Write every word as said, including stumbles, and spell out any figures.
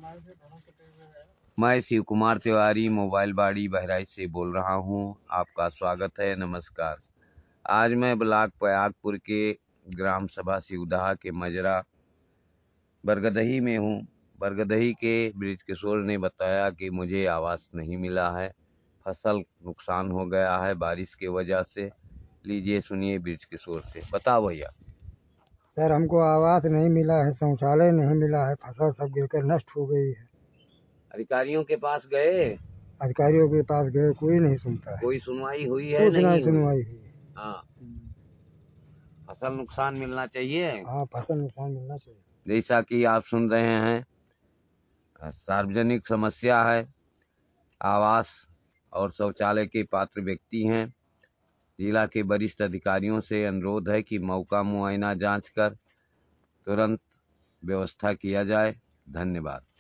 मैं शिव कुमार तिवारी मोबाइल बाड़ी बहराइच से बोल रहा हूं। आपका स्वागत है। नमस्कार। आज मैं ब्लॉक प्रयागपुर के ग्राम सभा सिवदहा के मजरा बरगदही में हूं। बरगदही के ब्रिज किशोर ने बताया कि मुझे आवास नहीं मिला है, फसल नुकसान हो गया है बारिश की वजह से। लीजिए सुनिए ब्रिज किशोर से। बताओ भैया। सर, हमको आवास नहीं मिला है, शौचालय नहीं मिला है, फसल सब गिरकर नष्ट हो गई है। अधिकारियों के पास गए? अधिकारियों के पास गए, कोई नहीं सुनता है। कोई सुनवाई हुई है? कुछ नहीं नहीं हुई। सुनवाई हुई। हाँ, फसल नुकसान मिलना चाहिए। हाँ, फसल नुकसान मिलना चाहिए। जैसा कि आप सुन रहे हैं, सार्वजनिक समस्या है। आवास और शौचालय के पात्र व्यक्ति हैं। जिला के वरिष्ठ अधिकारियों से अनुरोध है कि मौका मुआयना जांच कर तुरंत व्यवस्था किया जाए। धन्यवाद।